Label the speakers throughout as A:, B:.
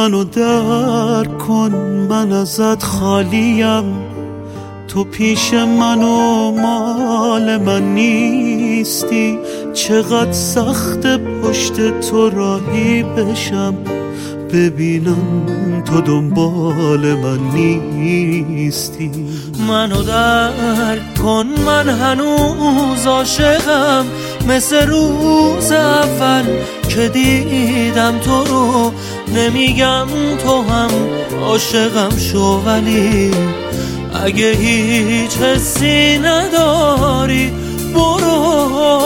A: منو درک کن، من ازت خالیم، تو پیش منو مال من نیستی. چقدر سخت پشت تو راهی بشم، ببینم تو دنبال من نیستی.
B: منو درک کن، من هنوز عاشقم، مثل روز اول که دیدم تو رو. نمیگم تو هم عاشقم شو، ولی اگه هیچ حسی نداری برو.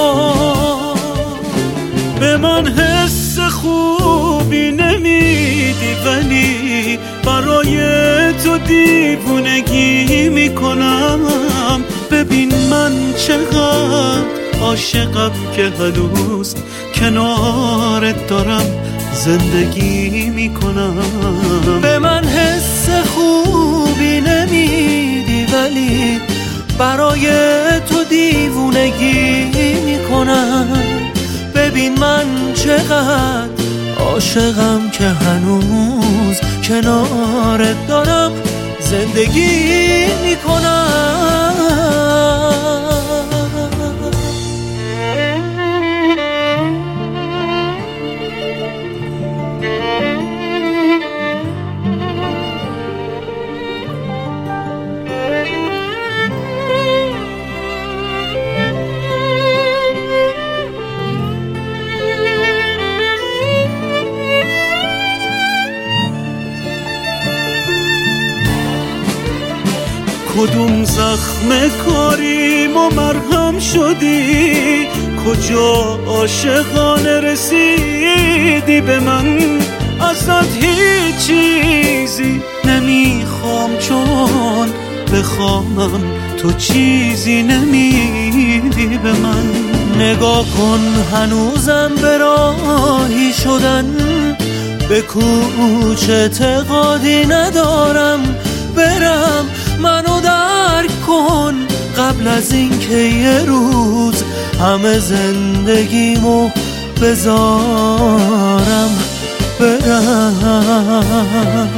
B: به من حس خوبی نمیدی، ولی برای تو دیوونگی میکنم. ببین من چقدر عاشقم که هنوز کنارت دارم زندگی میکنم. به من حس خوبی نمیدی، ولی برای تو دیوونگی میکنم. ببین من چقدر عاشقم که هنوز کنارت دارم زندگی میکنم.
A: کدوم زخم کاریم و مرهم شدی، کجا عاشقانه رسیدی به من. ازت هیچ چیزی نمیخوام، چون بخوامم تو چیزی نمیدی به من.
B: نگاه کن هنوزم به راهی شدن، به کوچه اعتقادی ندارم برم. منو درک کن قبل از این که یه روز همه زندگیمو بذارم برم.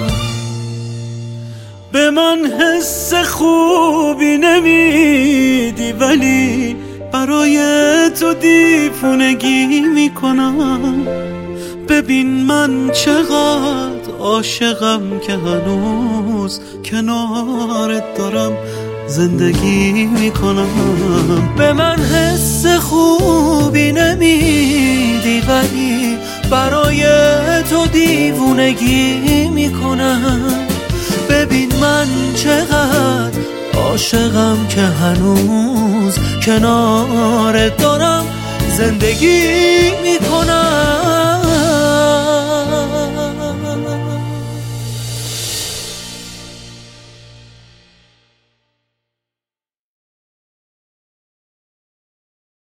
A: به من حس خوبی نمیدی، ولی برای تو دیوونگی میکنم. ببین من چقدر عاشقم که هنوز کنارت دارم زندگی میکنم.
B: به من حس خوبی نمیدی، ولی برای تو دیوونگی میکنم. ببین من چقدر عاشقم که هنوز کنارت دارم زندگی میکنم.